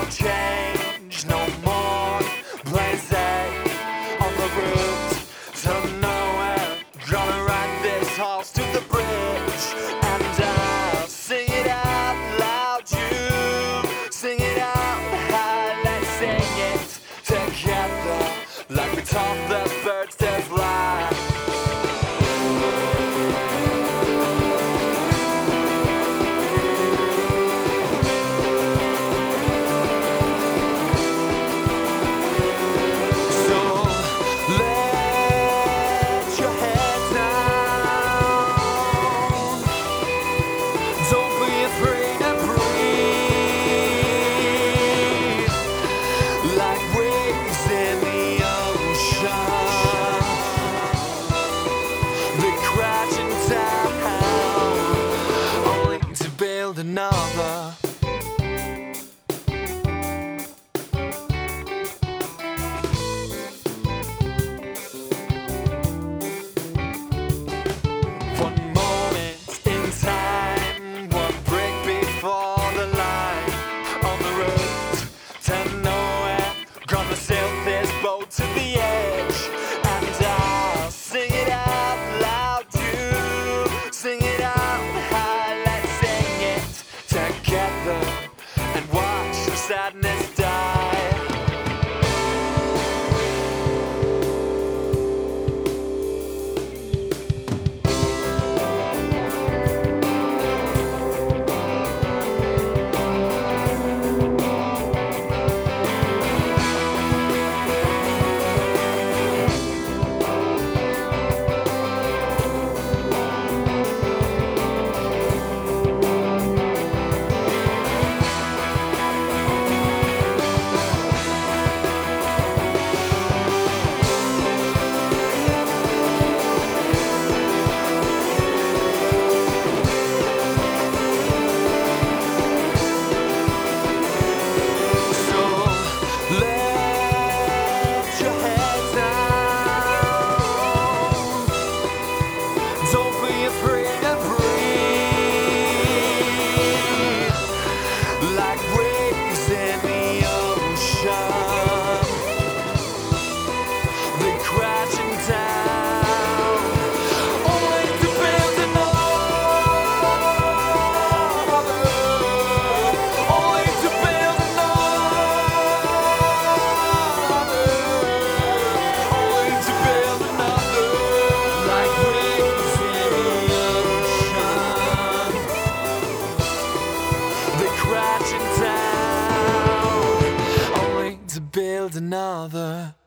change, no more planes on the route to nowhere. Gonna ride this horse to the bridge, and I'll sing it out loud. You sing it out high, let's sing it together like we taught the birds to fly. Another. One moment in time, one break before the line. On the road to nowhere, gonna sail this boat to the edge, and I'll sing it out loud. You sing it out high, let's sing it together and watch the sadness die. Crashing down, only to build another.